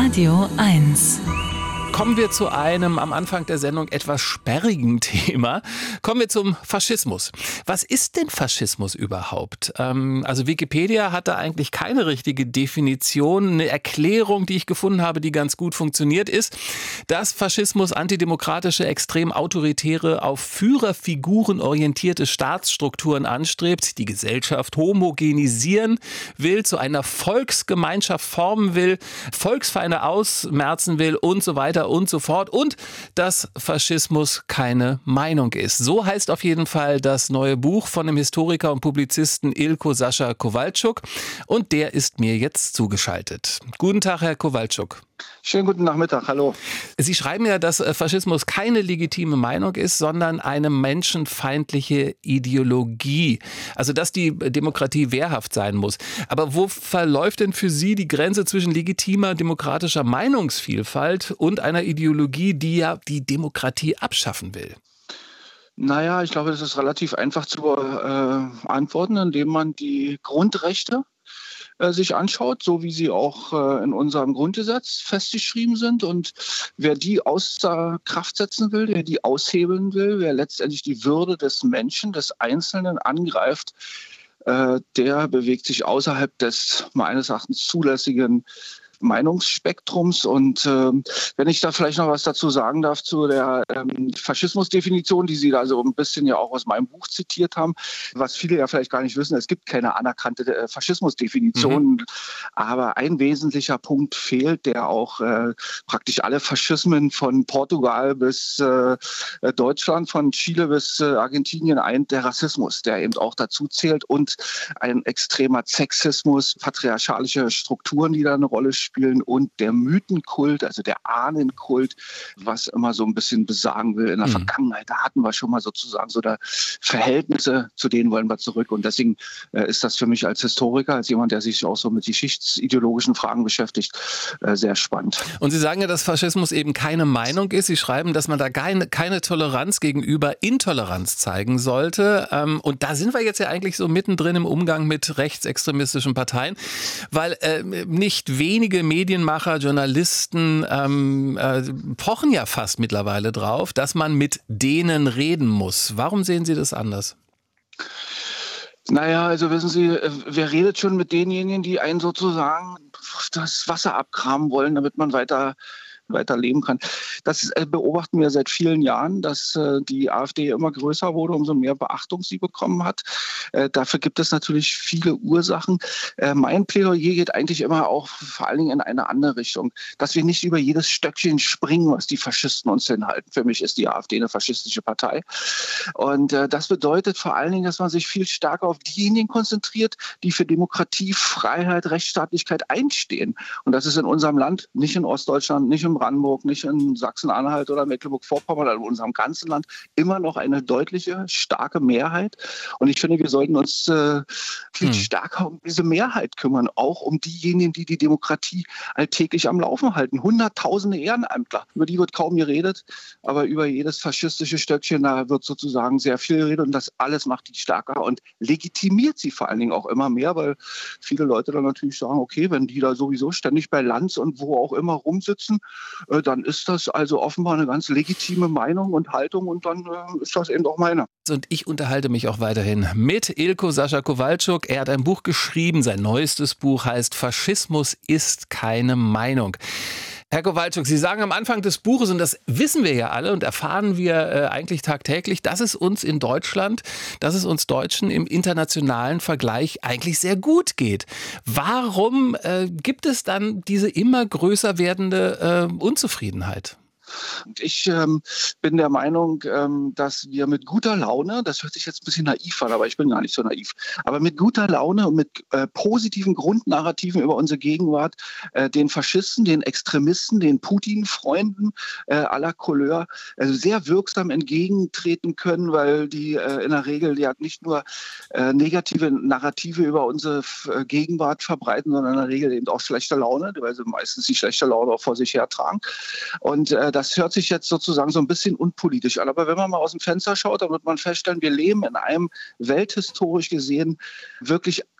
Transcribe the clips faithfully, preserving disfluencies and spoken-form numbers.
Radio eins. Kommen wir zu einem am Anfang der Sendung etwas sperrigen Thema. Kommen wir zum Faschismus. Was ist denn Faschismus überhaupt? Ähm, also Wikipedia hat da eigentlich keine richtige Definition. Eine Erklärung, die ich gefunden habe, die ganz gut funktioniert, ist, dass Faschismus antidemokratische, extrem autoritäre, auf Führerfiguren orientierte Staatsstrukturen anstrebt, die Gesellschaft homogenisieren will, zu einer Volksgemeinschaft formen will, Volksfeinde ausmerzen will und so weiter und so fort, und dass Faschismus keine Meinung ist. So heißt auf jeden Fall das neue Buch von dem Historiker und Publizisten Ilko Sascha Kowalczuk, und der ist mir jetzt zugeschaltet. Guten Tag, Herr Kowalczuk. Schönen guten Nachmittag, hallo. Sie schreiben ja, dass Faschismus keine legitime Meinung ist, sondern eine menschenfeindliche Ideologie. Also, dass die Demokratie wehrhaft sein muss. Aber wo verläuft denn für Sie die Grenze zwischen legitimer demokratischer Meinungsvielfalt und einer Ideologie, die ja die Demokratie abschaffen will? Naja, ich glaube, das ist relativ einfach zu äh, antworten, indem man die Grundrechte äh, sich anschaut, so wie sie auch äh, in unserem Grundgesetz festgeschrieben sind. Und wer die außer Kraft setzen will, der die aushebeln will, wer letztendlich die Würde des Menschen, des Einzelnen angreift, äh, der bewegt sich außerhalb des meines Erachtens zulässigen Meinungsspektrums. Und äh, wenn ich da vielleicht noch was dazu sagen darf zu der ähm, Faschismusdefinition, die Sie da so ein bisschen ja auch aus meinem Buch zitiert haben, was viele ja vielleicht gar nicht wissen, es gibt keine anerkannte äh, Faschismusdefinition, mhm. aber ein wesentlicher Punkt fehlt, der auch äh, praktisch alle Faschismen von Portugal bis äh, Deutschland, von Chile bis äh, Argentinien eint, der Rassismus, der eben auch dazu zählt, und ein extremer Sexismus, patriarchalische Strukturen, die da eine Rolle spielen, spielen und der Mythenkult, also der Ahnenkult, was immer so ein bisschen besagen will in der mhm. Vergangenheit. Da hatten wir schon mal sozusagen so da Verhältnisse, zu denen wollen wir zurück. Und deswegen äh, ist das für mich als Historiker, als jemand, der sich auch so mit geschichtsideologischen Fragen beschäftigt, äh, sehr spannend. Und Sie sagen ja, dass Faschismus eben keine Meinung ist. Sie schreiben, dass man da keine, keine Toleranz gegenüber Intoleranz zeigen sollte. Ähm, und da sind wir jetzt ja eigentlich so mittendrin im Umgang mit rechtsextremistischen Parteien, weil äh, nicht wenige Medienmacher, Journalisten ähm, äh, pochen ja fast mittlerweile drauf, dass man mit denen reden muss. Warum sehen Sie das anders? Naja, also wissen Sie, wer redet schon mit denjenigen, die einen sozusagen das Wasser abgraben wollen, damit man weiter weiter leben kann. Das äh, beobachten wir seit vielen Jahren, dass äh, die AfD immer größer wurde, umso mehr Beachtung sie bekommen hat. Äh, dafür gibt es natürlich viele Ursachen. Äh, mein Plädoyer geht eigentlich immer auch vor allen Dingen in eine andere Richtung, dass wir nicht über jedes Stöckchen springen, was die Faschisten uns hinhalten. Für mich ist die AfD eine faschistische Partei. Und äh, das bedeutet vor allen Dingen, dass man sich viel stärker auf diejenigen konzentriert, die für Demokratie, Freiheit, Rechtsstaatlichkeit einstehen. Und das ist in unserem Land, nicht in Ostdeutschland, nicht in Brandenburg, nicht in Sachsen-Anhalt oder Mecklenburg-Vorpommern, also in unserem ganzen Land immer noch eine deutliche, starke Mehrheit. Und ich finde, wir sollten uns äh, viel hm. stärker um diese Mehrheit kümmern, auch um diejenigen, die die Demokratie alltäglich am Laufen halten. Hunderttausende Ehrenamtler, über die wird kaum geredet, aber über jedes faschistische Stöckchen, da wird sozusagen sehr viel geredet, und das alles macht die stärker und legitimiert sie vor allen Dingen auch immer mehr, weil viele Leute dann natürlich sagen, okay, wenn die da sowieso ständig bei Lanz und wo auch immer rumsitzen, dann ist das also offenbar eine ganz legitime Meinung und Haltung, und dann äh, ist das eben auch meine. Und ich unterhalte mich auch weiterhin mit Ilko Sascha Kowalczuk. Er hat ein Buch geschrieben, sein neuestes Buch heißt Faschismus ist keine Meinung. Herr Kowalczuk, Sie sagen am Anfang des Buches, und das wissen wir ja alle und erfahren wir äh, eigentlich tagtäglich, dass es uns in Deutschland, dass es uns Deutschen im internationalen Vergleich eigentlich sehr gut geht. Warum äh, gibt es dann diese immer größer werdende äh, Unzufriedenheit? Ich ähm, bin der Meinung, ähm, dass wir mit guter Laune, das hört sich jetzt ein bisschen naiv an, aber ich bin gar nicht so naiv, aber mit guter Laune und mit äh, positiven Grundnarrativen über unsere Gegenwart äh, den Faschisten, den Extremisten, den Putin-Freunden äh, aller Couleur also sehr wirksam entgegentreten können, weil die äh, in der Regel ja nicht nur äh, negative Narrative über unsere äh, Gegenwart verbreiten, sondern in der Regel eben auch schlechte Laune, weil sie meistens die schlechte Laune auch vor sich hertragen. Und äh, das hört sich jetzt sozusagen so ein bisschen unpolitisch an. Aber wenn man mal aus dem Fenster schaut, dann wird man feststellen, wir leben in einem welthistorisch gesehen wirklich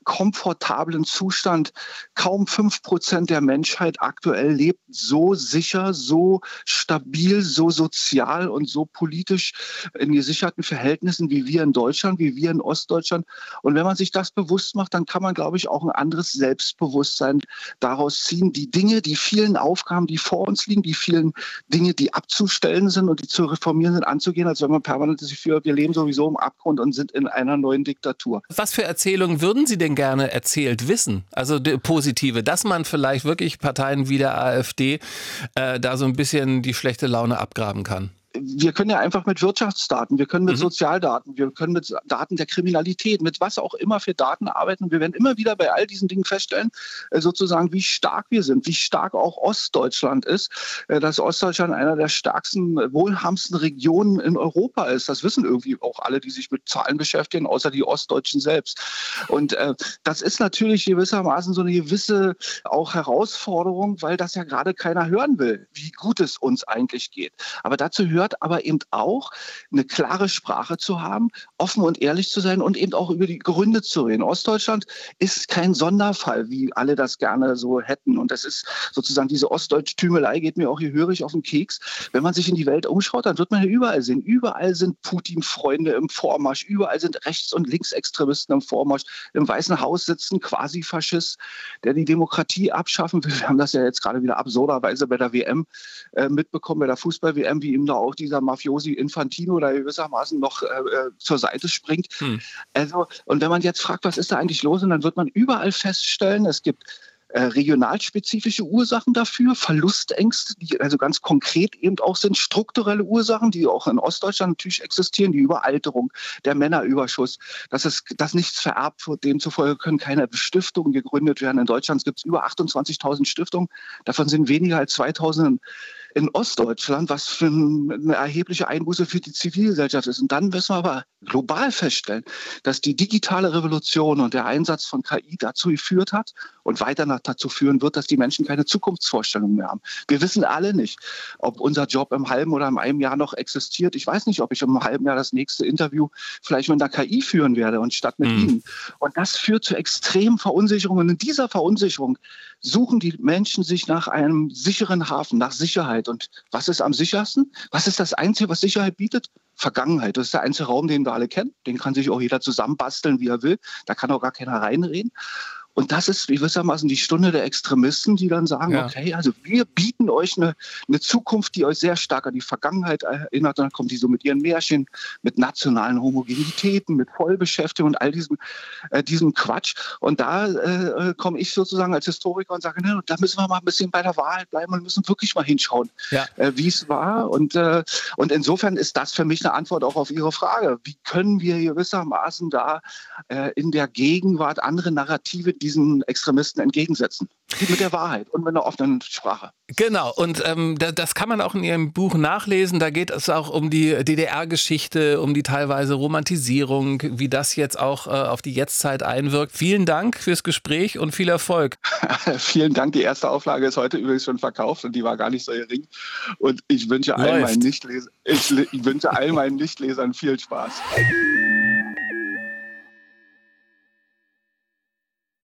komfortablen Zustand. Kaum fünf Prozent der Menschheit aktuell lebt so sicher, so stabil, so sozial und so politisch in gesicherten Verhältnissen wie wir in Deutschland, wie wir in Ostdeutschland. Und wenn man sich das bewusst macht, dann kann man, glaube ich, auch ein anderes Selbstbewusstsein daraus ziehen. Die Dinge, die vielen Aufgaben, die vor uns liegen, die vielen Dinge, die abzustellen sind und die zu reformieren sind, anzugehen, als wenn man permanent sich für, wir leben sowieso im Abgrund und sind in einer neuen Diktatur. Was für Erzählungen würden Sie denn gerne erzählt wissen? Also positive, dass man vielleicht wirklich Parteien wie der AfD äh, da so ein bisschen die schlechte Laune abgraben kann. Wir können ja einfach mit Wirtschaftsdaten, wir können mit mhm. Sozialdaten, wir können mit Daten der Kriminalität, mit was auch immer für Daten arbeiten. Wir werden immer wieder bei all diesen Dingen feststellen, sozusagen, wie stark wir sind, wie stark auch Ostdeutschland ist, dass Ostdeutschland einer der stärksten, wohlhabendsten Regionen in Europa ist. Das wissen irgendwie auch alle, die sich mit Zahlen beschäftigen, außer die Ostdeutschen selbst. Und äh, das ist natürlich gewissermaßen so eine gewisse auch Herausforderung, weil das ja gerade keiner hören will, wie gut es uns eigentlich geht. Aber dazu hört aber eben auch, eine klare Sprache zu haben, offen und ehrlich zu sein und eben auch über die Gründe zu reden. Ostdeutschland ist kein Sonderfall, wie alle das gerne so hätten. Und das ist sozusagen diese Ostdeutsch-Tümelei geht mir auch hier hörig auf den Keks. Wenn man sich in die Welt umschaut, dann wird man ja überall sehen. Überall sind Putin-Freunde im Vormarsch. Überall sind Rechts- und Linksextremisten im Vormarsch. Im Weißen Haus sitzen Quasi-Faschist, der die Demokratie abschaffen will. Wir haben das ja jetzt gerade wieder absurderweise bei der W M äh, mitbekommen, bei der Fußball-W M, wie ihm da auch dieser Mafiosi Infantino da gewissermaßen noch äh, zur Seite springt. Hm. Also, und wenn man jetzt fragt, was ist da eigentlich los, und dann wird man überall feststellen, es gibt äh, regionalspezifische Ursachen dafür, Verlustängste, die also ganz konkret eben auch sind, strukturelle Ursachen, die auch in Ostdeutschland natürlich existieren, die Überalterung, der Männerüberschuss, dass es dass nichts vererbt wird, demzufolge können keine Stiftungen gegründet werden. In Deutschland gibt es über achtundzwanzigtausend Stiftungen, davon sind weniger als zweitausend in Ostdeutschland, was für eine erhebliche Einbuße für die Zivilgesellschaft ist. Und dann müssen wir aber global feststellen, dass die digitale Revolution und der Einsatz von K I dazu geführt hat und weiter dazu führen wird, dass die Menschen keine Zukunftsvorstellungen mehr haben. Wir wissen alle nicht, ob unser Job im halben oder in einem Jahr noch existiert. Ich weiß nicht, ob ich im halben Jahr das nächste Interview vielleicht mit einer K I führen werde und statt mit mhm. Ihnen. Und das führt zu extremen Verunsicherungen. Und in dieser Verunsicherung suchen die Menschen sich nach einem sicheren Hafen, nach Sicherheit. Und was ist am sichersten? Was ist das Einzige, was Sicherheit bietet? Vergangenheit. Das ist der einzige Raum, den wir alle kennen. Den kann sich auch jeder zusammenbasteln, wie er will. Da kann auch gar keiner reinreden. Und das ist gewissermaßen die Stunde der Extremisten, die dann sagen, ja. okay, also wir bieten euch eine, eine Zukunft, die euch sehr stark an die Vergangenheit erinnert. Und dann kommen die so mit ihren Märchen, mit nationalen Homogenitäten, mit Vollbeschäftigung und all diesem, äh, diesem Quatsch. Und da äh, komme ich sozusagen als Historiker und sage, ne, da müssen wir mal ein bisschen bei der Wahrheit bleiben und müssen wirklich mal hinschauen, ja. äh, wie es war. Und, äh, und insofern ist das für mich eine Antwort auch auf Ihre Frage. Wie können wir gewissermaßen da äh, in der Gegenwart andere Narrative, die diesen Extremisten entgegensetzen. Mit der Wahrheit und mit einer offenen Sprache. Genau, und ähm, das, das kann man auch in Ihrem Buch nachlesen. Da geht es auch um die D D R-Geschichte, um die teilweise Romantisierung, wie das jetzt auch äh, auf die Jetztzeit einwirkt. Vielen Dank fürs Gespräch und viel Erfolg. Vielen Dank. Die erste Auflage ist heute übrigens schon verkauft und die war gar nicht so gering. Und ich wünsche all meinen Nichtleser, ich, ich wünsche all meinen Nichtlesern viel Spaß.